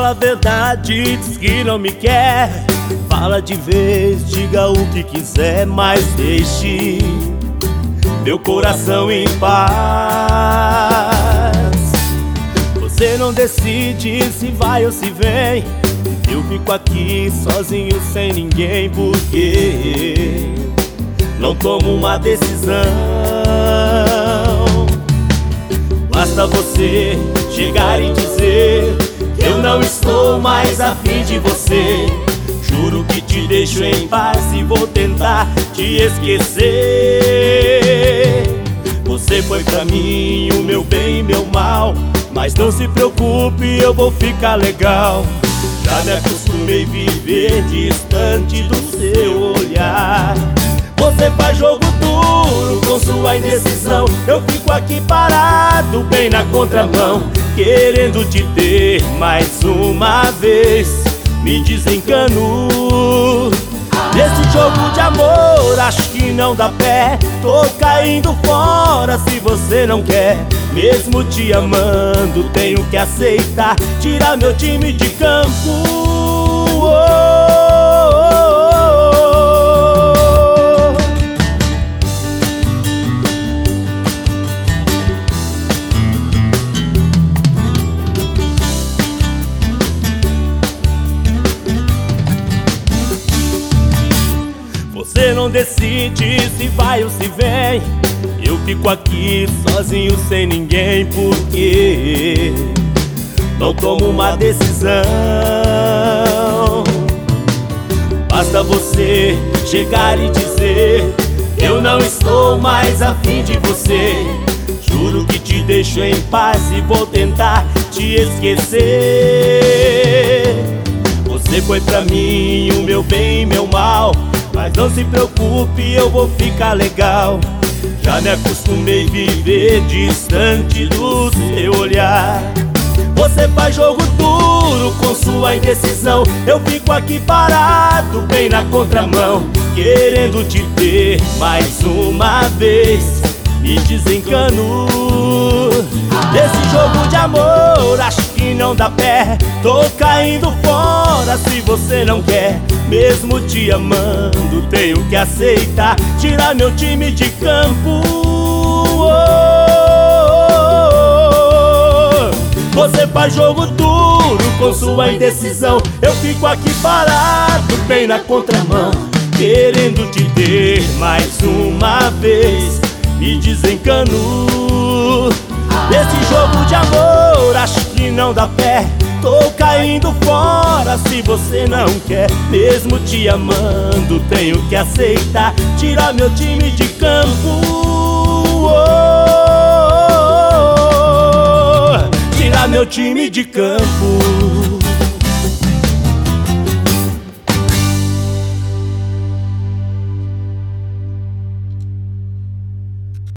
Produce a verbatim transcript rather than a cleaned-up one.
Fala a verdade, diz que não me quer. Fala de vez, diga o que quiser, mas deixe meu coração em paz. Você não decide se vai ou se vem. Eu fico aqui sozinho sem ninguém, porque não tomo uma decisão. Basta você chegar e dizer que eu não estou mais afim de você. Juro que te deixo em paz e vou tentar te esquecer. Você foi pra mim o meu bem e meu mal, mas não se preocupe, eu vou ficar legal. Já me acostumei a viver distante do seu olhar. Você faz jogo duro com sua indecisão. Eu fico aqui parado, bem na contramão, querendo te ter mais uma vez. Me desencano nesse jogo de amor, acho que não dá pé. Tô caindo fora se você não quer. Mesmo te amando, tenho que aceitar tirar meu time de campo. Oh, oh, oh. Você não decide se vai ou se vem. Eu fico aqui sozinho sem ninguém, porque não tomo uma decisão. Basta você chegar e dizer eu não estou mais afim de você. Juro que te deixo em paz e vou tentar te esquecer. Você foi pra mim o meu bem e meu mal, mas não se preocupe, eu vou ficar legal. Já me acostumei a viver distante do seu olhar. Você faz jogo duro com sua indecisão. Eu fico aqui parado, bem na contramão, querendo te ter mais uma vez. Me desencano nesse jogo de amor, acho que não dá pé. Tô caindo fora se você não quer. Mesmo te amando, tenho que aceitar tirar meu time de campo. Oh, oh, oh. Você faz jogo duro com sua indecisão. Eu fico aqui parado, bem na contramão, querendo te ter mais uma vez. Me desencano nesse jogo de amor, acho que não dá pé. Tô caindo fora se você não quer. Mesmo te amando, tenho que aceitar tirar meu time de campo. Oh, oh, oh. Tirar meu time de campo.